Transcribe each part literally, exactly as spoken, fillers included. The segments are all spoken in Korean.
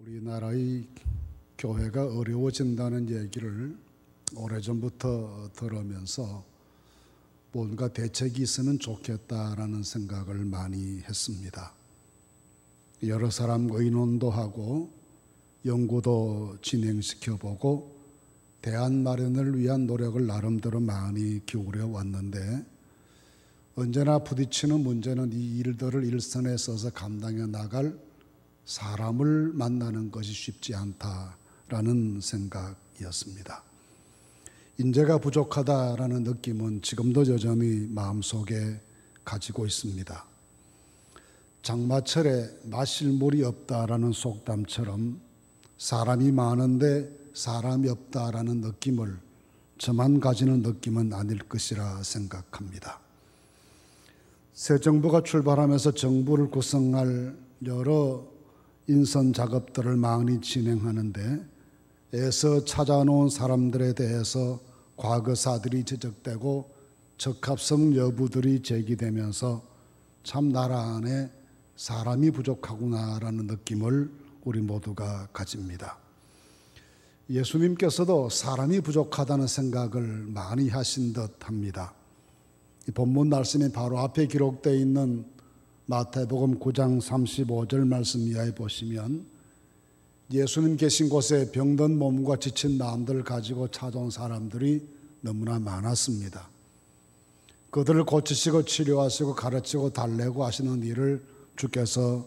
우리나라의 교회가 어려워진다는 얘기를 오래전부터 들으면서 뭔가 대책이 있으면 좋겠다라는 생각을 많이 했습니다. 여러 사람 의논도 하고 연구도 진행시켜보고 대안 마련을 위한 노력을 나름대로 많이 기울여 왔는데 언제나 부딪히는 문제는 이 일들을 일선에 써서 감당해 나갈 사람을 만나는 것이 쉽지 않다라는 생각이었습니다. 인재가 부족하다라는 느낌은 지금도 여전히 마음속에 가지고 있습니다. 장마철에 마실 물이 없다라는 속담처럼 사람이 많은데 사람이 없다라는 느낌을 저만 가지는 느낌은 아닐 것이라 생각합니다. 새 정부가 출발하면서 정부를 구성할 여러 인선 작업들을 많이 진행하는데 애써 찾아놓은 사람들에 대해서 과거사들이 지적되고 적합성 여부들이 제기되면서 참 나라 안에 사람이 부족하구나라는 느낌을 우리 모두가 가집니다. 예수님께서도 사람이 부족하다는 생각을 많이 하신 듯 합니다. 이 본문 말씀이 바로 앞에 기록되어 있는 마태복음 구 장 삼십오 절 말씀 이하에 보시면 예수님 계신 곳에 병든 몸과 지친 마음들을 가지고 찾아온 사람들이 너무나 많았습니다. 그들을 고치시고 치료하시고 가르치고 달래고 하시는 일을 주께서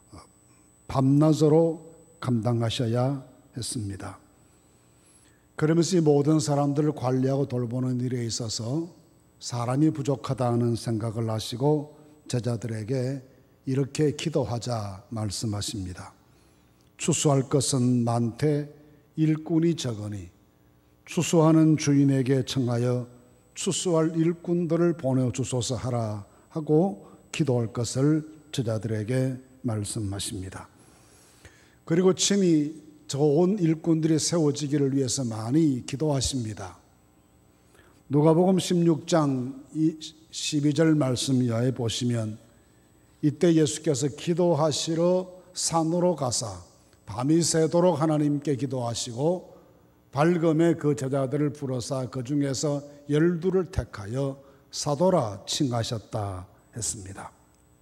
밤낮으로 감당하셔야 했습니다. 그러면서 이 모든 사람들을 관리하고 돌보는 일에 있어서 사람이 부족하다는 생각을 하시고 제자들에게 이렇게 기도하자 말씀하십니다. 추수할 것은 많되 일꾼이 적으니 추수하는 주인에게 청하여 추수할 일꾼들을 보내주소서 하라 하고 기도할 것을 제자들에게 말씀하십니다. 그리고 친히 좋은 일꾼들이 세워지기를 위해서 많이 기도하십니다. 누가복음 십육 장 십이 절 말씀 이하에 보시면 이때 예수께서 기도하시러 산으로 가사 밤이 새도록 하나님께 기도하시고 밝음에 그 제자들을 부르사 그 중에서 열두를 택하여 사도라 칭하셨다 했습니다.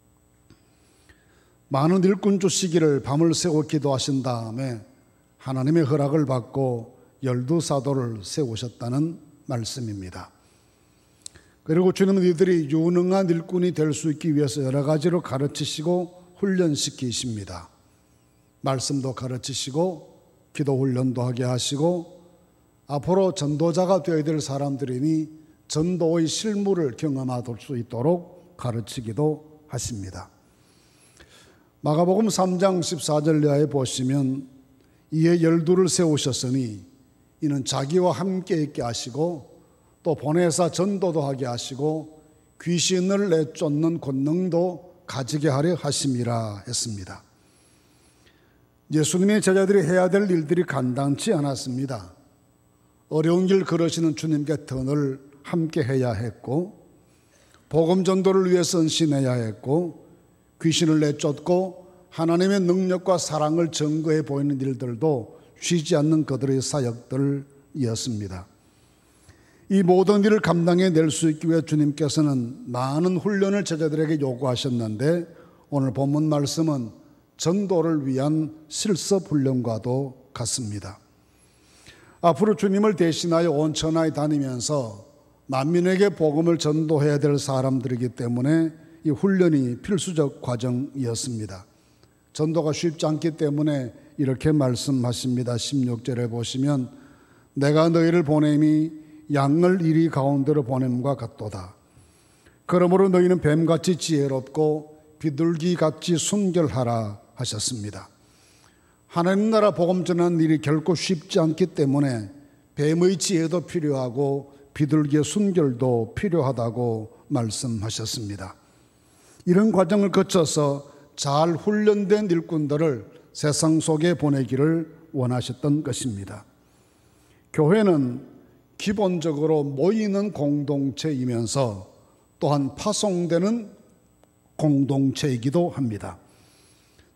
많은 일꾼 주시기를 밤을 새고 기도하신 다음에 하나님의 허락을 받고 열두 사도를 세우셨다는 말씀입니다. 그리고 주님은 이들이 유능한 일꾼이 될 수 있기 위해서 여러 가지로 가르치시고 훈련시키십니다. 말씀도 가르치시고 기도 훈련도 하게 하시고 앞으로 전도자가 되어야 될 사람들이니 전도의 실무를 경험할 수 있도록 가르치기도 하십니다. 마가복음 삼 장 십사 절 이하에 보시면 이에 열두를 세우셨으니 이는 자기와 함께 있게 하시고 또 보내사 전도도 하게 하시고 귀신을 내쫓는 권능도 가지게 하려 하심이라 했습니다. 예수님의 제자들이 해야 될 일들이 간단치 않았습니다. 어려운 길 걸으시는 주님께 더 함께 해야 했고 복음 전도를 위해 헌신해야 했고 귀신을 내쫓고 하나님의 능력과 사랑을 증거해 보이는 일들도 쉬지 않는 그들의 사역들이었습니다. 이 모든 일을 감당해낼 수 있기 위해 주님께서는 많은 훈련을 제자들에게 요구하셨는데 오늘 본문 말씀은 전도를 위한 실습 훈련과도 같습니다. 앞으로 주님을 대신하여 온 천하에 다니면서 만민에게 복음을 전도해야 될 사람들이기 때문에 이 훈련이 필수적 과정이었습니다. 전도가 쉽지 않기 때문에 이렇게 말씀하십니다. 십육 절에 보시면 내가 너희를 보냄이 양을 이리 가운데로 보냄과 같도다. 그러므로 너희는 뱀같이 지혜롭고 비둘기같이 순결하라 하셨습니다. 하나님 나라 복음 전하는 일이 결코 쉽지 않기 때문에 뱀의 지혜도 필요하고 비둘기의 순결도 필요하다고 말씀하셨습니다. 이런 과정을 거쳐서 잘 훈련된 일꾼들을 세상 속에 보내기를 원하셨던 것입니다. 교회는 기본적으로 모이는 공동체이면서 또한 파송되는 공동체이기도 합니다.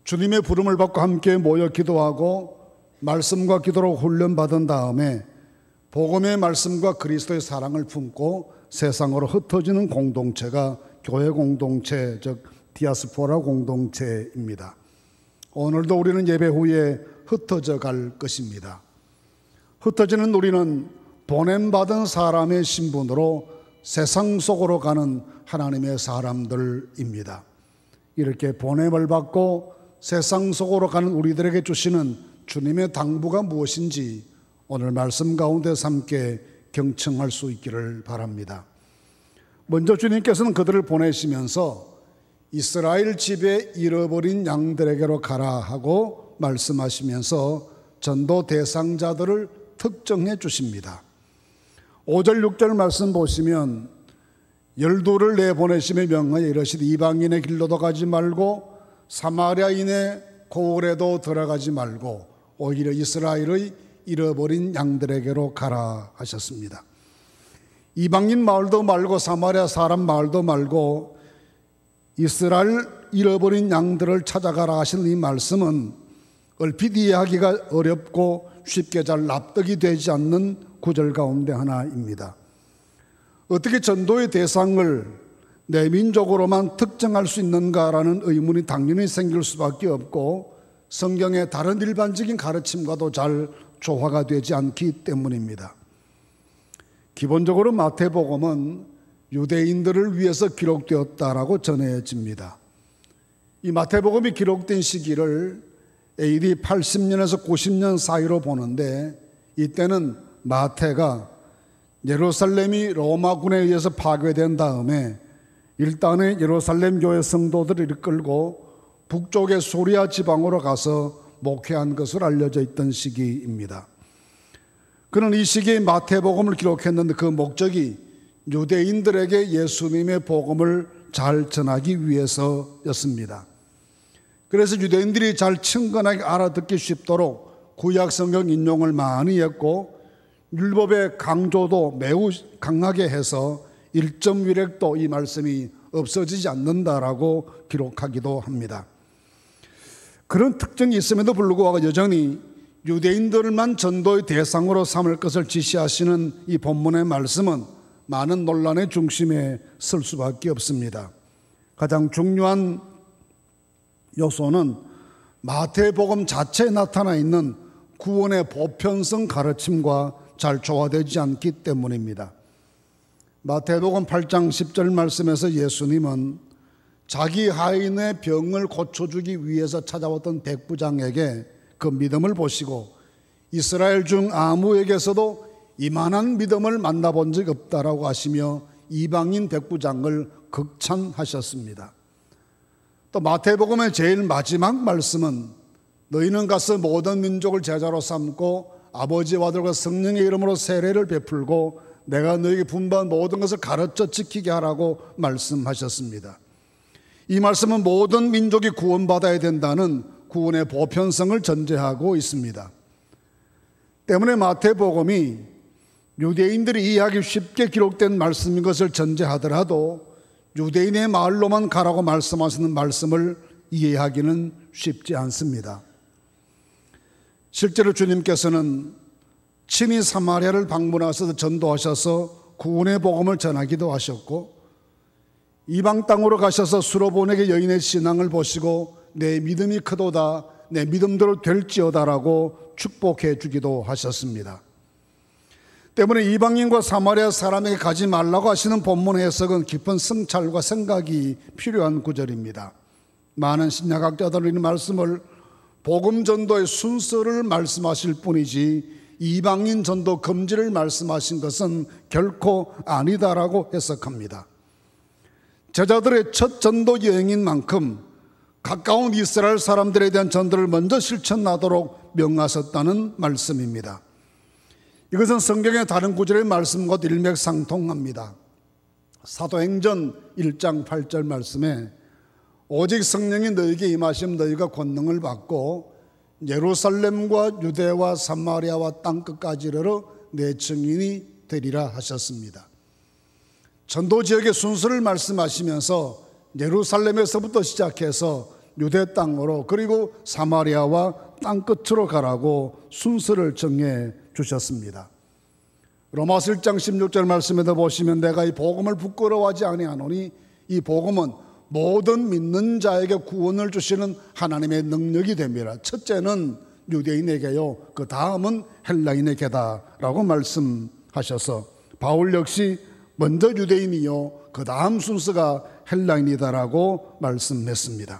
주님의 부름을 받고 함께 모여 기도하고 말씀과 기도로 훈련받은 다음에 복음의 말씀과 그리스도의 사랑을 품고 세상으로 흩어지는 공동체가 교회 공동체, 즉 디아스포라 공동체입니다. 오늘도 우리는 예배 후에 흩어져 갈 것입니다. 흩어지는 우리는 보냄받은 사람의 신분으로 세상 속으로 가는 하나님의 사람들입니다. 이렇게 보냄을 받고 세상 속으로 가는 우리들에게 주시는 주님의 당부가 무엇인지 오늘 말씀 가운데서 함께 경청할 수 있기를 바랍니다. 먼저 주님께서는 그들을 보내시면서 이스라엘 집에 잃어버린 양들에게로 가라 하고 말씀하시면서 전도 대상자들을 특정해 주십니다. 오 절 육 절 말씀 보시면 열두를 내보내심에 명하여 이르시되 이방인의 길로도 가지 말고 사마리아인의 고을에도 들어가지 말고 오히려 이스라엘의 잃어버린 양들에게로 가라 하셨습니다. 이방인 마을도 말고 사마리아 사람 마을도 말고 이스라엘 잃어버린 양들을 찾아가라 하시는 이 말씀은 얼핏 이해하기가 어렵고 쉽게 잘 납득이 되지 않는 구절 가운데 하나입니다. 어떻게 전도의 대상을 내 민족으로만 특정할 수 있는가라는 의문이 당연히 생길 수밖에 없고 성경의 다른 일반적인 가르침과도 잘 조화가 되지 않기 때문입니다. 기본적으로 마태복음은 유대인들을 위해서 기록되었다라고 전해집니다. 이 마태복음이 기록된 시기를 에이디 팔십 년에서 구십 년 사이로 보는데 이때는 마태가 예루살렘이 로마군에 의해서 파괴된 다음에 일단은 예루살렘 교회 성도들을 이끌고 북쪽의 소리아 지방으로 가서 목회한 것으로 알려져 있던 시기입니다. 그는 이 시기에 마태복음을 기록했는데 그 목적이 유대인들에게 예수님의 복음을 잘 전하기 위해서였습니다. 그래서 유대인들이 잘 친근하게 알아듣기 쉽도록 구약 성경 인용을 많이 했고 율법의 강조도 매우 강하게 해서 일점 위력도 이 말씀이 없어지지 않는다라고 기록하기도 합니다. 그런 특징이 있음에도 불구하고 여전히 유대인들만 전도의 대상으로 삼을 것을 지시하시는 이 본문의 말씀은 많은 논란의 중심에 설 수밖에 없습니다. 가장 중요한 요소는 마태복음 자체에 나타나 있는 구원의 보편성 가르침과 잘 조화되지 않기 때문입니다. 마태복음 팔 장 십 절 말씀에서 예수님은 자기 하인의 병을 고쳐주기 위해서 찾아왔던 백부장에게 그 믿음을 보시고 이스라엘 중 아무에게서도 이만한 믿음을 만나본 적이 없다라고 하시며 이방인 백부장을 극찬하셨습니다. 또 마태복음의 제일 마지막 말씀은 너희는 가서 모든 민족을 제자로 삼고 아버지와 아들과 성령의 이름으로 세례를 베풀고 내가 너희에게 분부한 모든 것을 가르쳐 지키게 하라고 말씀하셨습니다. 이 말씀은 모든 민족이 구원받아야 된다는 구원의 보편성을 전제하고 있습니다. 때문에 마태복음이 유대인들이 이해하기 쉽게 기록된 말씀인 것을 전제하더라도 유대인의 말로만 가라고 말씀하시는 말씀을 이해하기는 쉽지 않습니다. 실제로 주님께서는 친히 사마리아를 방문하셔서 전도하셔서 구원의 복음을 전하기도 하셨고 이방 땅으로 가셔서 수로보내게 여인의 신앙을 보시고 내 믿음이 크도다 내 믿음대로 될지어다라고 축복해 주기도 하셨습니다. 때문에 이방인과 사마리아 사람에게 가지 말라고 하시는 본문 해석은 깊은 성찰과 생각이 필요한 구절입니다. 많은 신약학자들은 이 말씀을 복음 전도의 순서를 말씀하실 뿐이지 이방인 전도 금지를 말씀하신 것은 결코 아니다라고 해석합니다. 제자들의 첫 전도 여행인 만큼 가까운 이스라엘 사람들에 대한 전도를 먼저 실천하도록 명하셨다는 말씀입니다. 이것은 성경의 다른 구절의 말씀과도 일맥상통합니다. 사도행전 일 장 팔 절 말씀에 오직 성령이 너희에게 임하시면 너희가 권능을 받고 예루살렘과 유대와 사마리아와 땅끝까지 이르러 내 증인이 되리라 하셨습니다. 전도 지역의 순서를 말씀하시면서 예루살렘에서부터 시작해서 유대 땅으로 그리고 사마리아와 땅끝으로 가라고 순서를 정해 주셨습니다. 로마서 일 장 십육 절 말씀에도 보시면 내가 이 복음을 부끄러워하지 아니하노니 이 복음은 모든 믿는 자에게 구원을 주시는 하나님의 능력이 됩니다. 첫째는 유대인에게요, 그 다음은 헬라인에게다라고 말씀하셔서 바울 역시 먼저 유대인이요 그 다음 순서가 헬라인이다라고 말씀했습니다.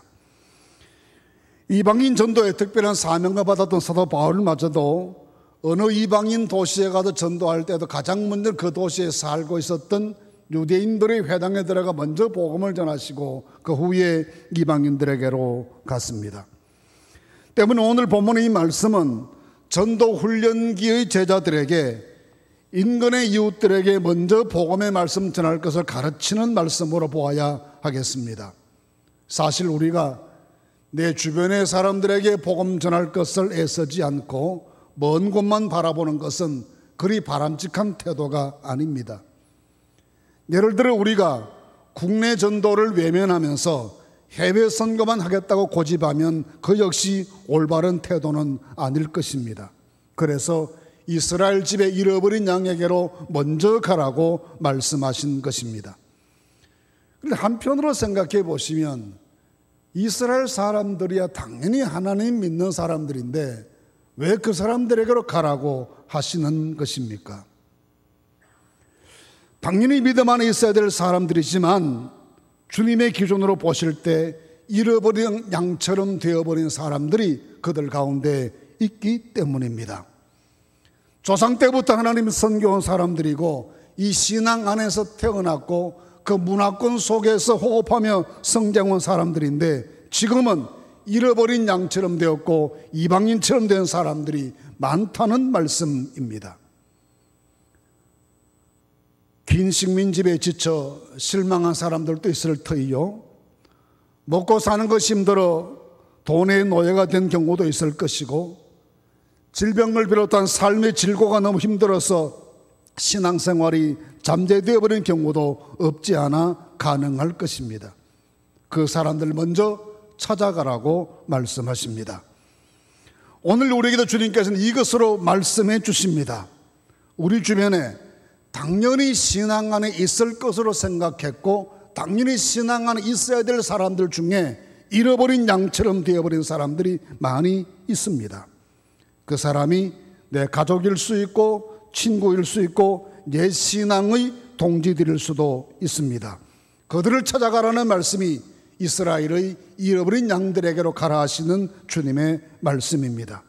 이방인 전도에 특별한 사명을 받았던 사도 바울마저도 어느 이방인 도시에 가서 전도할 때도 가장 먼저 그 도시에 살고 있었던 유대인들의 회당에 들어가 먼저 복음을 전하시고 그 후에 이방인들에게로 갔습니다. 때문에 오늘 본문의 이 말씀은 전도 훈련기의 제자들에게 인근의 이웃들에게 먼저 복음의 말씀 전할 것을 가르치는 말씀으로 보아야 하겠습니다. 사실 우리가 내 주변의 사람들에게 복음 전할 것을 애쓰지 않고 먼 곳만 바라보는 것은 그리 바람직한 태도가 아닙니다. 예를 들어 우리가 국내 전도를 외면하면서 해외 선교만 하겠다고 고집하면 그 역시 올바른 태도는 아닐 것입니다. 그래서 이스라엘 집에 잃어버린 양에게로 먼저 가라고 말씀하신 것입니다. 그런데 한편으로 생각해 보시면 이스라엘 사람들이야 당연히 하나님 믿는 사람들인데 왜 그 사람들에게로 가라고 하시는 것입니까? 당연히 믿음 안에 있어야 될 사람들이지만 주님의 기준으로 보실 때 잃어버린 양처럼 되어버린 사람들이 그들 가운데 있기 때문입니다. 조상 때부터 하나님이 선교한 사람들이고 이 신앙 안에서 태어났고 그 문화권 속에서 호흡하며 성장한 사람들인데 지금은 잃어버린 양처럼 되었고 이방인처럼 된 사람들이 많다는 말씀입니다. 긴 식민지배에 지쳐 실망한 사람들도 있을 터이요, 먹고 사는 것이 힘들어 돈의 노예가 된 경우도 있을 것이고, 질병을 비롯한 삶의 질고가 너무 힘들어서 신앙생활이 잠재되어 버린 경우도 없지 않아 가능할 것입니다. 그 사람들 먼저 찾아가라고 말씀하십니다. 오늘 우리에게도 주님께서는 이것으로 말씀해 주십니다. 우리 주변에 당연히 신앙 안에 있을 것으로 생각했고 당연히 신앙 안에 있어야 될 사람들 중에 잃어버린 양처럼 되어버린 사람들이 많이 있습니다. 그 사람이 내 가족일 수 있고 친구일 수 있고 내 신앙의 동지들일 수도 있습니다. 그들을 찾아가라는 말씀이 이스라엘의 잃어버린 양들에게로 가라 하시는 주님의 말씀입니다.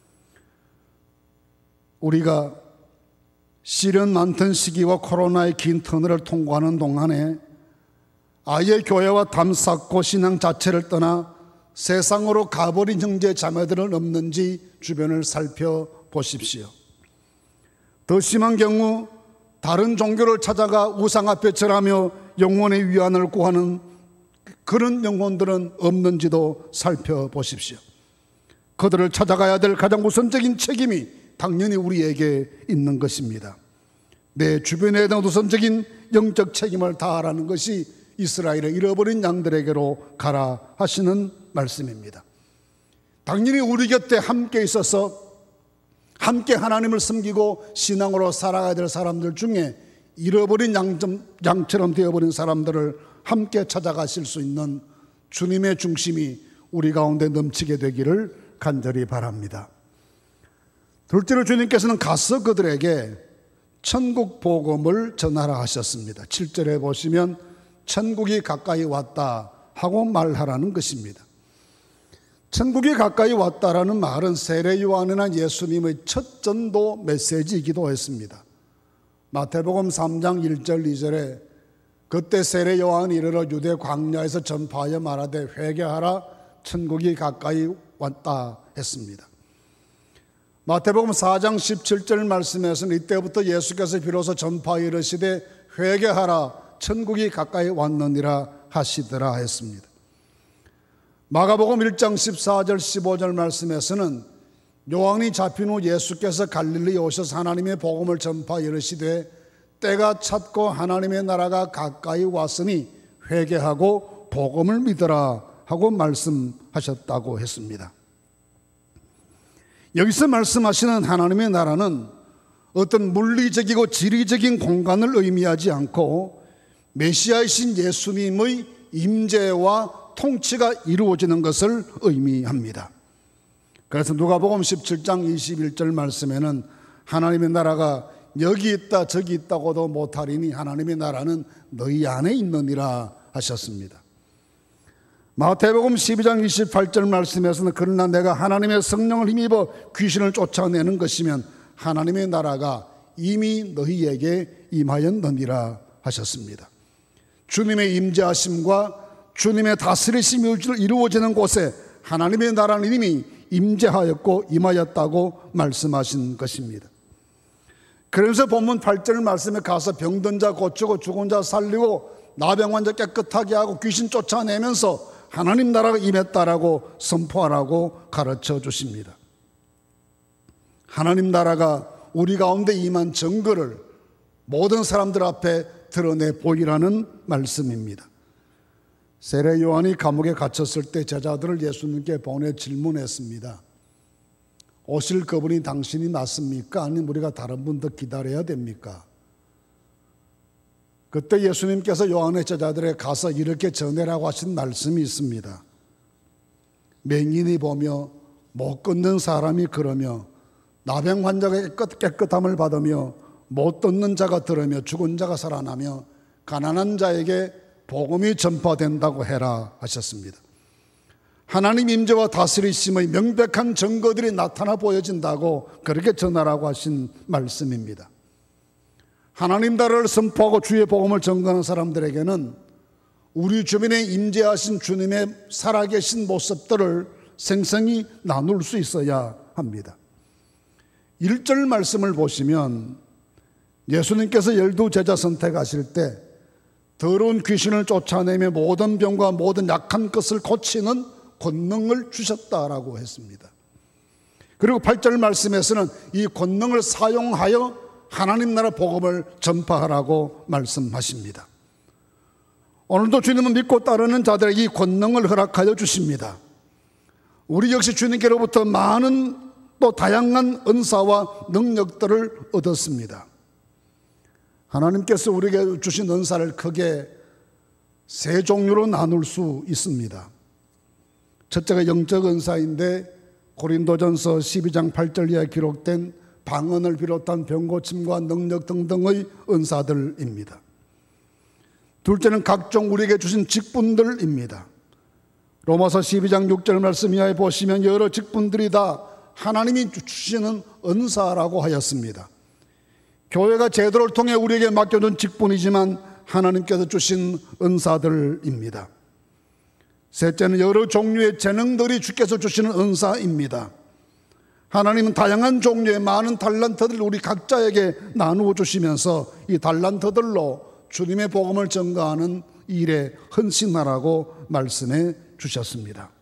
우리가 시련 많던 시기와 코로나의 긴 터널을 통과하는 동안에 아예 교회와 담 쌓고 신앙 자체를 떠나 세상으로 가버린 형제 자매들은 없는지 주변을 살펴보십시오. 더 심한 경우 다른 종교를 찾아가 우상 앞에 절하며 영혼의 위안을 구하는 그런 영혼들은 없는지도 살펴보십시오. 그들을 찾아가야 될 가장 우선적인 책임이 당연히 우리에게 있는 것입니다. 내 주변에 대한 우선적인 영적 책임을 다하라는 것이 이스라엘의 잃어버린 양들에게로 가라 하시는 말씀입니다. 당연히 우리 곁에 함께 있어서 함께 하나님을 섬기고 신앙으로 살아가야 될 사람들 중에 잃어버린 양점, 양처럼 되어버린 사람들을 함께 찾아가실 수 있는 주님의 중심이 우리 가운데 넘치게 되기를 간절히 바랍니다. 둘째로 주님께서는 가서 그들에게 천국 복음을 전하라 하셨습니다. 칠 절에 보시면 천국이 가까이 왔다 하고 말하라는 것입니다. 천국이 가까이 왔다라는 말은 세례 요한이나 예수님의 첫 전도 메시지이기도 했습니다. 마태복음 삼 장 일 절 이 절에 그때 세례 요한이 이르러 유대 광야에서 전파하여 말하되 회개하라 천국이 가까이 왔다 했습니다. 마태복음 사 장 십칠 절 말씀에서는 이때부터 예수께서 비로소 전파하여 이르시되 회개하라 천국이 가까이 왔느니라 하시더라 했습니다. 마가복음 일 장 십사 절 십오 절 말씀에서는 요한이 잡힌 후 예수께서 갈릴리에 오셔서 하나님의 복음을 전파하여 이르시되 때가 찼고 하나님의 나라가 가까이 왔으니 회개하고 복음을 믿으라 하고 말씀하셨다고 했습니다. 여기서 말씀하시는 하나님의 나라는 어떤 물리적이고 지리적인 공간을 의미하지 않고 메시아이신 예수님의 임재와 통치가 이루어지는 것을 의미합니다. 그래서 누가복음 십칠 장 이십일 절 말씀에는 하나님의 나라가 여기 있다 저기 있다고도 못하리니 하나님의 나라는 너희 안에 있느니라 하셨습니다. 마태복음 십이 장 이십팔 절 말씀에서는 그러나 내가 하나님의 성령을 힘입어 귀신을 쫓아내는 것이면 하나님의 나라가 이미 너희에게 임하였느니라 하셨습니다. 주님의 임재하심과 주님의 다스리심이 이루어지는 곳에 하나님의 나라는 이미 임재하였고 임하였다고 말씀하신 것입니다. 그러면서 본문 팔 절 말씀에 가서 병든 자 고치고 죽은 자 살리고 나병 환자 깨끗하게 하고 귀신 쫓아내면서 하나님 나라가 임했다라고 선포하라고 가르쳐 주십니다. 하나님 나라가 우리 가운데 임한 증거를 모든 사람들 앞에 드러내 보이라는 말씀입니다. 세례 요한이 감옥에 갇혔을 때 제자들을 예수님께 보내 질문했습니다. 오실 그분이 당신이 맞습니까? 아니면 우리가 다른 분 더 기다려야 됩니까? 그때 예수님께서 요한의 제자들에게 가서 이렇게 전해라고 하신 말씀이 있습니다. 맹인이 보며 못 걷는 사람이 걸으며 나병 환자가 깨끗, 깨끗함을 받으며 못 듣는 자가 들으며 죽은 자가 살아나며 가난한 자에게 복음이 전파된다고 해라 하셨습니다. 하나님 임재와 다스리심의 명백한 증거들이 나타나 보여진다고 그렇게 전하라고 하신 말씀입니다. 하나님 나라를 선포하고 주의 복음을 전하는 사람들에게는 우리 주변에 임재하신 주님의 살아계신 모습들을 생생히 나눌 수 있어야 합니다. 일 절 말씀을 보시면 예수님께서 열두 제자 선택하실 때 더러운 귀신을 쫓아내며 모든 병과 모든 약한 것을 고치는 권능을 주셨다라고 했습니다. 그리고 팔 절 말씀에서는 이 권능을 사용하여 하나님 나라 복음을 전파하라고 말씀하십니다. 오늘도 주님은 믿고 따르는 자들에게 이 권능을 허락하여 주십니다. 우리 역시 주님께로부터 많은 또 다양한 은사와 능력들을 얻었습니다. 하나님께서 우리에게 주신 은사를 크게 세 종류로 나눌 수 있습니다. 첫째가 영적 은사인데 고린도전서 십이 장 팔 절 이하에 기록된 방언을 비롯한 병고침과 능력 등등의 은사들입니다. 둘째는 각종 우리에게 주신 직분들입니다. 로마서 십이 장 육 절 말씀 이하에 보시면 여러 직분들이 다 하나님이 주시는 은사라고 하였습니다. 교회가 제도를 통해 우리에게 맡겨준 직분이지만 하나님께서 주신 은사들입니다. 셋째는 여러 종류의 재능들이 주께서 주시는 은사입니다. 하나님은 다양한 종류의 많은 달란트들을 우리 각자에게 나누어 주시면서 이 달란트들로 주님의 복음을 전가하는 일에 헌신하라고 말씀해 주셨습니다.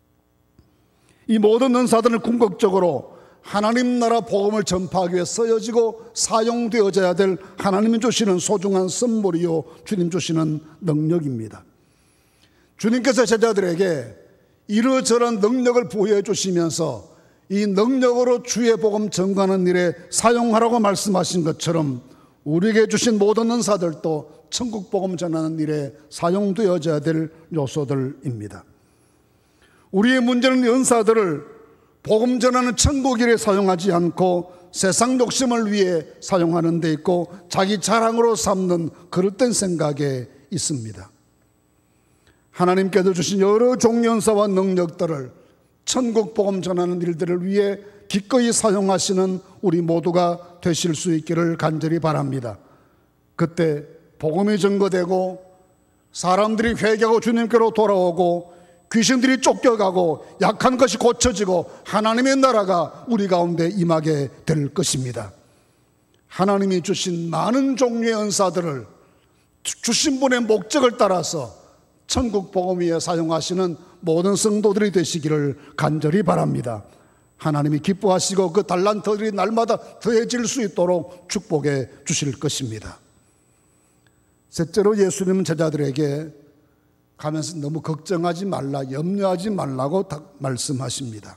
이 모든 은사들은 궁극적으로 하나님 나라 복음을 전파하기 위해 쓰여지고 사용되어져야 될 하나님이 주시는 소중한 선물이요 주님 주시는 능력입니다. 주님께서 제자들에게 이러저러한 능력을 부여해 주시면서 이 능력으로 주의 복음 전가하는 일에 사용하라고 말씀하신 것처럼 우리에게 주신 모든 은사들도 천국 복음 전하는 일에 사용되어져야 될 요소들입니다. 우리의 문제는 이 은사들을 복음 전하는 천국 일에 사용하지 않고 세상 욕심을 위해 사용하는 데 있고 자기 자랑으로 삼는 그릇된 생각에 있습니다. 하나님께서 주신 여러 종류 은사와 능력들을 천국 복음 전하는 일들을 위해 기꺼이 사용하시는 우리 모두가 되실 수 있기를 간절히 바랍니다. 그때 복음이 증거되고 사람들이 회개하고 주님께로 돌아오고 귀신들이 쫓겨가고 약한 것이 고쳐지고 하나님의 나라가 우리 가운데 임하게 될 것입니다. 하나님이 주신 많은 종류의 은사들을 주신 분의 목적을 따라서 천국 복음 위에 사용하시는 모든 성도들이 되시기를 간절히 바랍니다. 하나님이 기뻐하시고 그 달란트들이 날마다 더해질 수 있도록 축복해 주실 것입니다. 셋째로 예수님은 제자들에게 가면서 너무 걱정하지 말라, 염려하지 말라고 말씀하십니다.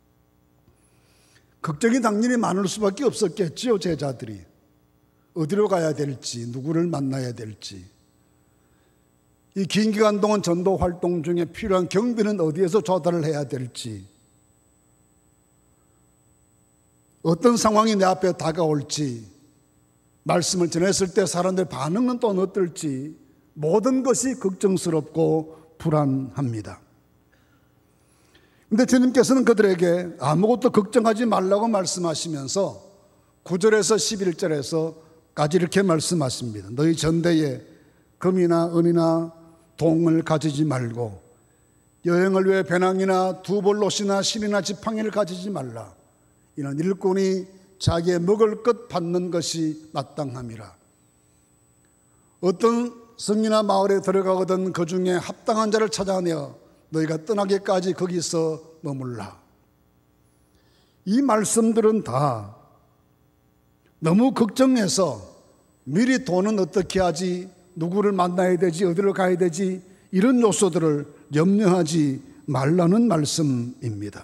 걱정이 당연히 많을 수밖에 없었겠지요. 제자들이 어디로 가야 될지, 누구를 만나야 될지, 이 긴 기간 동안 전도 활동 중에 필요한 경비는 어디에서 조달을 해야 될지, 어떤 상황이 내 앞에 다가올지, 말씀을 전했을 때 사람들의 반응은 또 어떨지, 모든 것이 걱정스럽고 불안합니다. 그런데 주님께서는 그들에게 아무것도 걱정하지 말라고 말씀하시면서 구 절에서 십일 절에서까지 이렇게 말씀하십니다. 너희 전대에 금이나 은이나 동을 가지지 말고 여행을 위해 배낭이나 두볼롯이나 실이나 지팡이를 가지지 말라. 이는 일꾼이 자기의 먹을 것 받는 것이 마땅함이라. 어떤 성이나 마을에 들어가거든 그 중에 합당한 자를 찾아내어 너희가 떠나기까지 거기서 머물라. 이 말씀들은 다 너무 걱정해서 미리 돈은 어떻게 하지, 누구를 만나야 되지, 어디로 가야 되지, 이런 요소들을 염려하지 말라는 말씀입니다.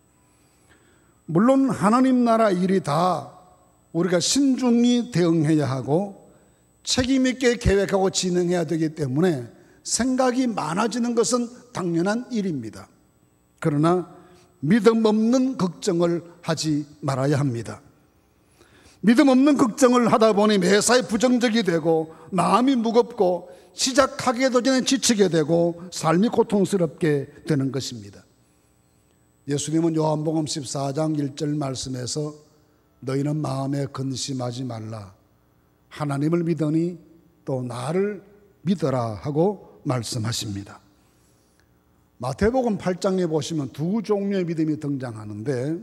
물론 하나님 나라 일이 다 우리가 신중히 대응해야 하고 책임 있게 계획하고 진행해야 되기 때문에 생각이 많아지는 것은 당연한 일입니다. 그러나 믿음 없는 걱정을 하지 말아야 합니다. 믿음 없는 걱정을 하다 보니 매사에 부정적이 되고 마음이 무겁고 시작하기도 전에 지치게 되고 삶이 고통스럽게 되는 것입니다. 예수님은 요한복음 십사 장 일 절 말씀에서 너희는 마음에 근심하지 말라. 하나님을 믿으니 또 나를 믿어라 하고 말씀하십니다. 마태복음 팔 장에 보시면 두 종류의 믿음이 등장하는데,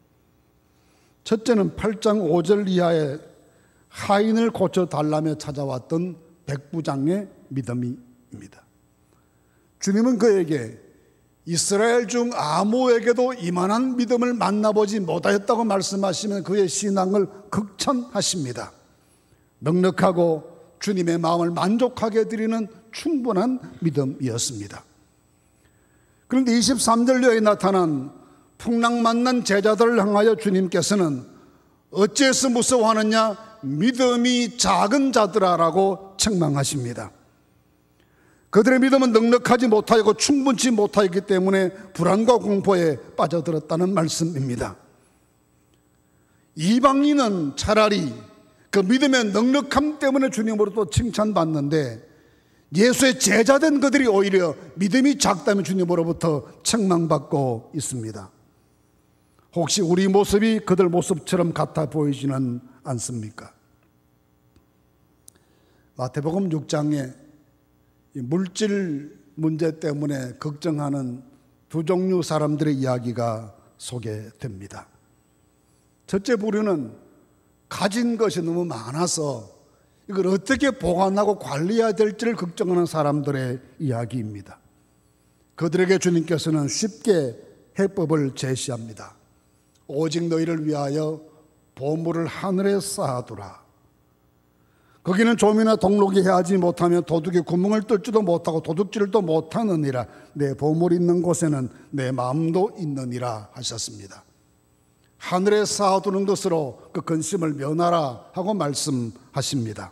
첫째는 팔 장 오 절 이하의 하인을 고쳐달라며 찾아왔던 백부장의 믿음입니다. 주님은 그에게 이스라엘 중 아무에게도 이만한 믿음을 만나보지 못하였다고 말씀하시면 그의 신앙을 극찬하십니다. 넉넉하고 주님의 마음을 만족하게 해드리는 충분한 믿음이었습니다. 그런데 이십삼 절에 나타난 풍랑만난 제자들을 향하여 주님께서는 어째서 무서워하느냐, 믿음이 작은 자들아라고 책망하십니다. 그들의 믿음은 넉넉하지 못하고 충분치 못하였기 때문에 불안과 공포에 빠져들었다는 말씀입니다. 이방인은 차라리 그 믿음의 넉넉함 때문에 주님으로부터 칭찬받는데, 예수의 제자된 그들이 오히려 믿음이 작다면 주님으로부터 책망받고 있습니다. 혹시 우리 모습이 그들 모습처럼 같아 보이지는 않습니까? 마태복음 육 장에 물질 문제 때문에 걱정하는 두 종류 사람들의 이야기가 소개됩니다. 첫째 부류는 가진 것이 너무 많아서 이걸 어떻게 보관하고 관리해야 될지를 걱정하는 사람들의 이야기입니다. 그들에게 주님께서는 쉽게 해법을 제시합니다. 오직 너희를 위하여 보물을 하늘에 쌓아두라. 거기는 좀이나 동록이 해하지 못하면 도둑이 구멍을 뚫지도 못하고 도둑질을 또 못하느니라. 내 보물이 있는 곳에는 내 마음도 있느니라 하셨습니다. 하늘에 쌓아두는 것으로 그 근심을 면하라 하고 말씀하십니다.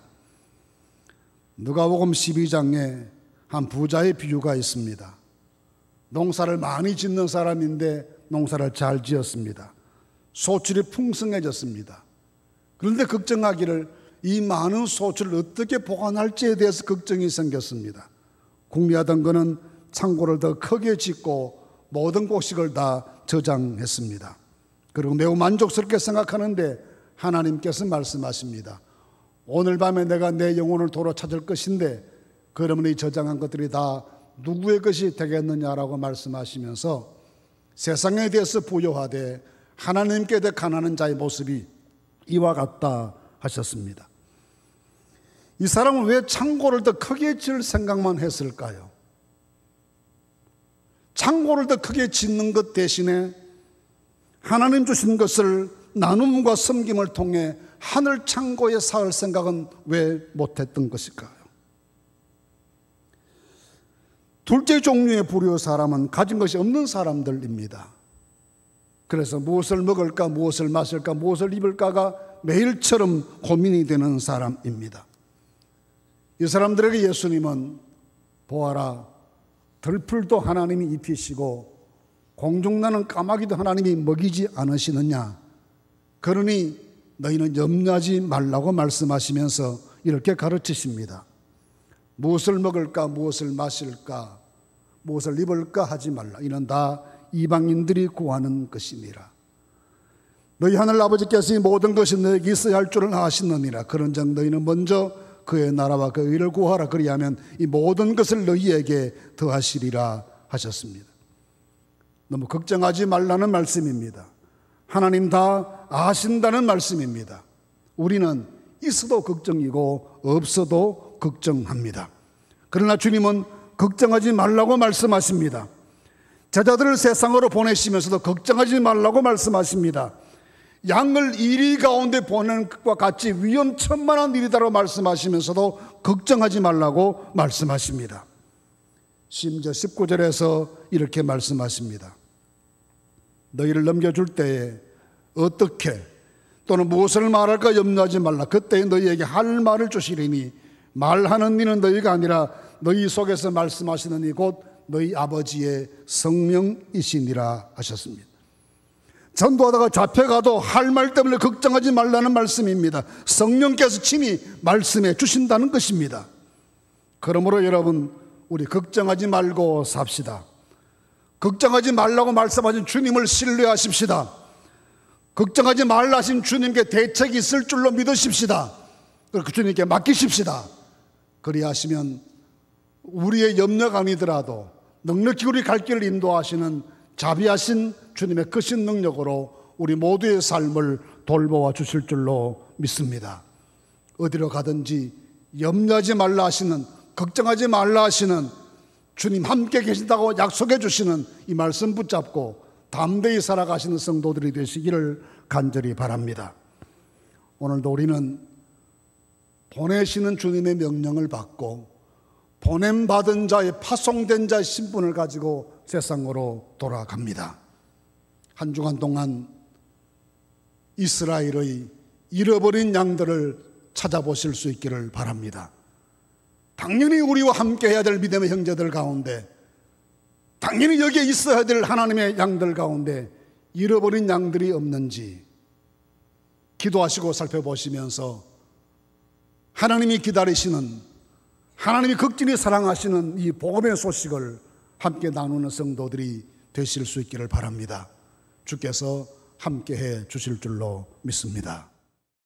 누가복음 십이 장에 한 부자의 비유가 있습니다. 농사를 많이 짓는 사람인데 농사를 잘 지었습니다. 소출이 풍성해졌습니다. 그런데 걱정하기를 이 많은 소출을 어떻게 보관할지에 대해서 걱정이 생겼습니다. 궁리하던 그는 창고를 더 크게 짓고 모든 곡식을 다 저장했습니다. 그리고 매우 만족스럽게 생각하는데 하나님께서 말씀하십니다. 오늘 밤에 내가 내 영혼을 도로 찾을 것인데 그러면 이 저장한 것들이 다 누구의 것이 되겠느냐라고 말씀하시면서 세상에 대해서 부요하되 하나님께 대해 가난한 자의 모습이 이와 같다 하셨습니다. 이 사람은 왜 창고를 더 크게 지을 생각만 했을까요? 창고를 더 크게 짓는 것 대신에 하나님 주신 것을 나눔과 섬김을 통해 하늘 창고에 쌓을 생각은 왜 못했던 것일까요? 둘째 종류의 불효 사람은 가진 것이 없는 사람들입니다. 그래서 무엇을 먹을까, 무엇을 마실까, 무엇을 입을까가 매일처럼 고민이 되는 사람입니다. 이 사람들에게 예수님은 보아라, 들풀도 하나님이 입히시고 공중나는 까마귀도 하나님이 먹이지 않으시느냐, 그러니 너희는 염려하지 말라고 말씀하시면서 이렇게 가르치십니다. 무엇을 먹을까, 무엇을 마실까, 무엇을 입을까 하지 말라. 이는 다 이방인들이 구하는 것이니라. 너희 하늘 아버지께서 이 모든 것이 너에게 있어야 할 줄을 아시느니라. 그런즉 너희는 먼저 그의 나라와 그 의를 구하라. 그리하면 이 모든 것을 너희에게 더하시리라 하셨습니다. 너무 걱정하지 말라는 말씀입니다. 하나님 다 아신다는 말씀입니다. 우리는 있어도 걱정이고 없어도 걱정합니다. 그러나 주님은 걱정하지 말라고 말씀하십니다. 제자들을 세상으로 보내시면서도 걱정하지 말라고 말씀하십니다. 양을 이리 가운데 보내는 것과 같이 위험천만한 일이다라고 말씀하시면서도 걱정하지 말라고 말씀하십니다. 심지어 십구 절에서 이렇게 말씀하십니다. 너희를 넘겨줄 때에 어떻게 또는 무엇을 말할까 염려하지 말라. 그때에 너희에게 할 말을 주시리니 말하는 이는 너희가 아니라 너희 속에서 말씀하시는 이 곧 너희 아버지의 성령이시니라 하셨습니다. 전도하다가 잡혀가도 할 말 때문에 걱정하지 말라는 말씀입니다. 성령께서 친히 말씀해 주신다는 것입니다. 그러므로 여러분, 우리 걱정하지 말고 삽시다. 걱정하지 말라고 말씀하신 주님을 신뢰하십시다. 걱정하지 말라 하신 주님께 대책이 있을 줄로 믿으십시다. 그 주님께 맡기십시다. 그리하시면 우리의 염려가 아니더라도 넉넉히 우리 갈 길을 인도하시는 자비하신 주님의 크신 능력으로 우리 모두의 삶을 돌보아 주실 줄로 믿습니다. 어디로 가든지 염려하지 말라 하시는, 걱정하지 말라 하시는 주님 함께 계신다고 약속해 주시는 이 말씀 붙잡고 담대히 살아가시는 성도들이 되시기를 간절히 바랍니다. 오늘도 우리는 보내시는 주님의 명령을 받고 보냄받은 자의, 파송된 자의 신분을 가지고 세상으로 돌아갑니다. 한 주간 동안 이스라엘의 잃어버린 양들을 찾아보실 수 있기를 바랍니다. 당연히 우리와 함께 해야 될 믿음의 형제들 가운데, 당연히 여기에 있어야 될 하나님의 양들 가운데 잃어버린 양들이 없는지 기도하시고 살펴보시면서 하나님이 기다리시는, 하나님이 극진히 사랑하시는 이 복음의 소식을 함께 나누는 성도들이 되실 수 있기를 바랍니다. 주께서 함께해 주실 줄로 믿습니다.